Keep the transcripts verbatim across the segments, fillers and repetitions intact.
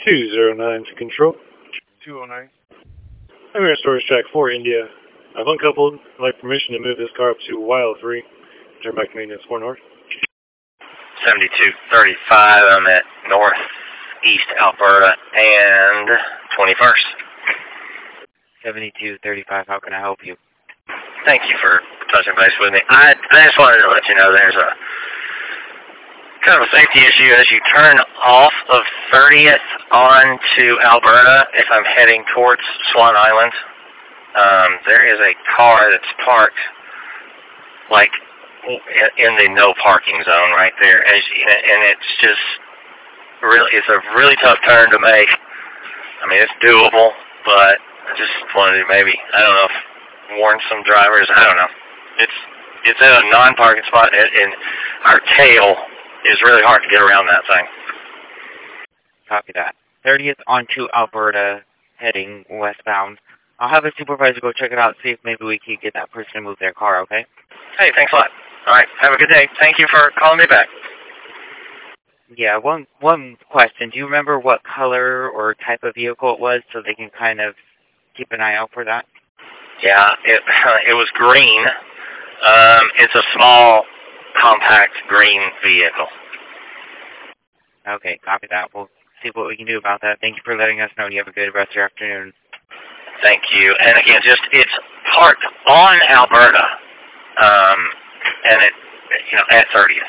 two zero nine to control. two oh nine. I'm here at storage track four, India. I've uncoupled. I'd like permission to move this car up to Wild three. Turn back to maintenance four north. seventy-two thirty-five, I'm at northeast Alberta and twenty-first. seventy-two thirty-five, how can I help you? Thank you for touching base with me. I, I just wanted to let you know there's a kind of a safety issue as you turn off of thirtieth onto Alberta if I'm heading towards Swan Island. Um, there is a car that's parked like in the no parking zone right there, as you, and it's just really, it's a really tough turn to make. I mean, it's doable, but I just wanted to maybe, I don't know, if warn some drivers. I don't know. It's it's at a non-parking spot, and, and our tail is really hard to get around that thing. Copy that. thirtieth onto Alberta, heading westbound. I'll have a supervisor go check it out, see if maybe we can get that person to move their car, okay? Hey, thanks a lot. All right, have a good day. Thank you for calling me back. Yeah, one one question. Do you remember what color or type of vehicle it was so they can kind of keep an eye out for that? Yeah, it it was green. Um, it's a small, compact green vehicle. Okay, copy that. We'll see what we can do about that. Thank you for letting us know, and you have a good rest of your afternoon. Thank you. And again, just it's parked on Alberta, um, and it, you know, at thirtieth.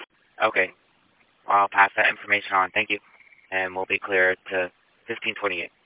Okay. I'll pass that information on. Thank you. And we'll be clear to fifteen twenty-eight.